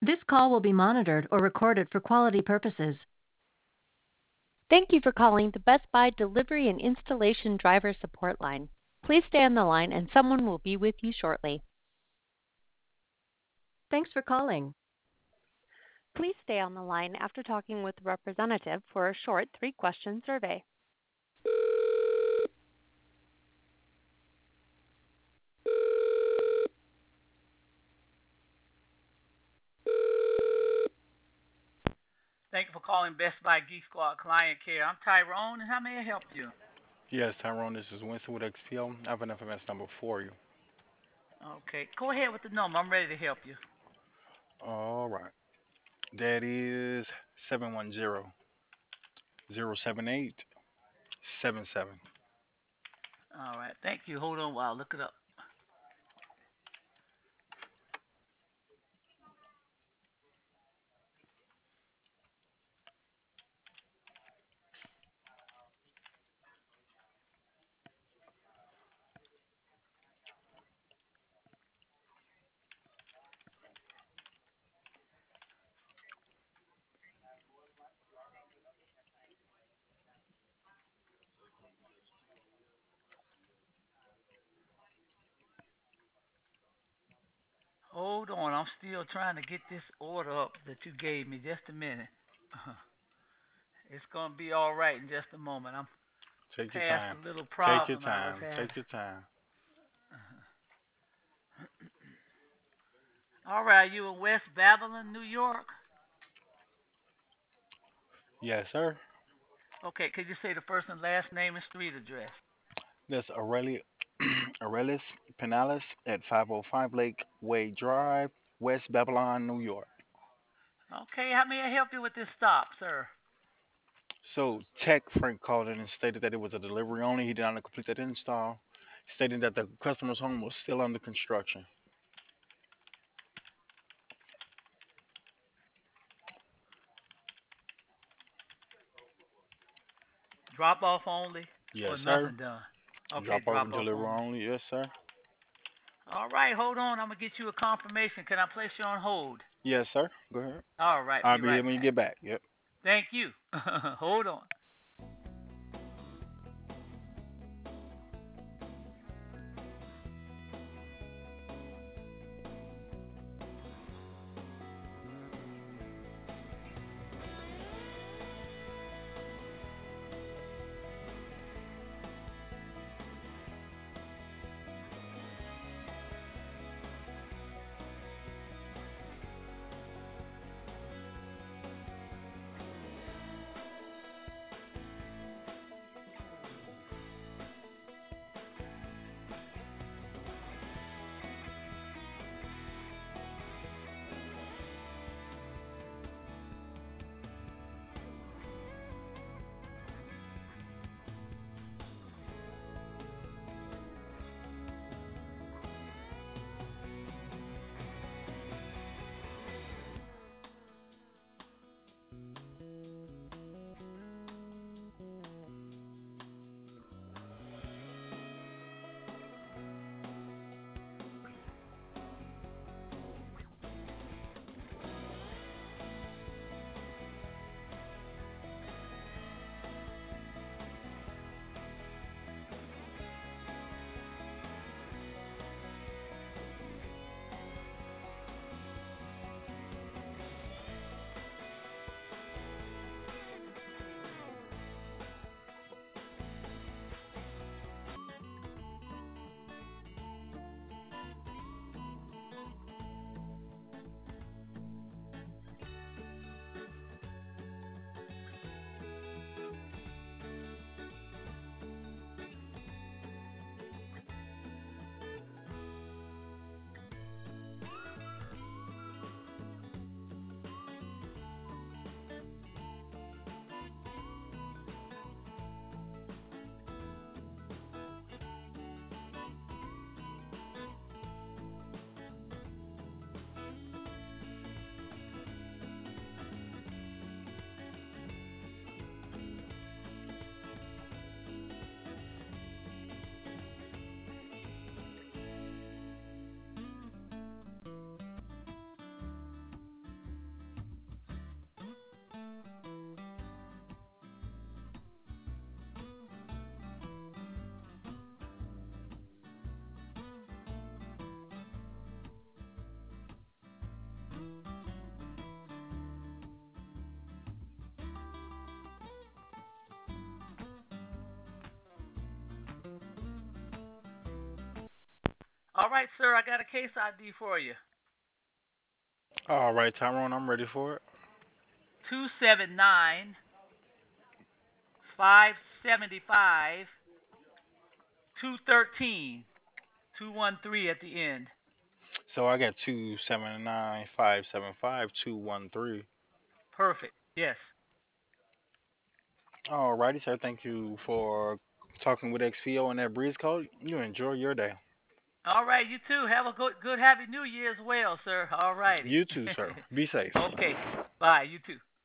This call will be monitored or recorded for quality purposes. Thank you for calling the Best Buy Delivery and Installation Driver Support Line. Please stay on the line and someone will be with you shortly. Thanks for calling. Please stay on the line after talking with a representative for a short 3-question survey. Thank you for calling Best Buy Geek Squad Client Care. I'm Tyrone, and how may I help you? Yes, Tyrone, this is Winston with XPO. I have an FMS number for you. Okay, go ahead with the number. I'm ready to help you. All right. That is 710-078-77. All right, thank you. Hold on while I look it up. Hold on, I'm still trying to get this order up that you gave me. Just a minute. It's gonna be all right in just a moment. I'm Take your past time. a little Take your problem I was time. having. Take your time. All right, you in West Babylon, New York? Yes, sir. Okay, could you say the first and last name and street address? That's Aurelius Penales at 505 Lake Way Drive, West Babylon, New York. Okay, how may I help you with this stop, sir? So, Tech Frank called in and stated that it was a delivery only. He did not complete that install, stating that the customer's home was still under construction. Drop off only Yes, or sir. nothing done? Okay, Drop off drop and off deliver only. only. Yes, sir. All right, hold on. I'm gonna get you a confirmation. Can I place you on hold? Yes, sir. Go ahead. All right, I'll be be here right when you back. get back. Yep. Thank you. Hold on. All right, sir. I got a case ID for you. All right, Tyrone, I'm ready for it. 279 575 213 213 at the end. So I got 279 575 213. Perfect. Yes. All righty, sir. Thank you for talking with XPO and that breeze code. You enjoy your day. All right, you too. Have a good happy new year as well, sir. All righty. You too, sir. Be safe. Okay. Bye. You too.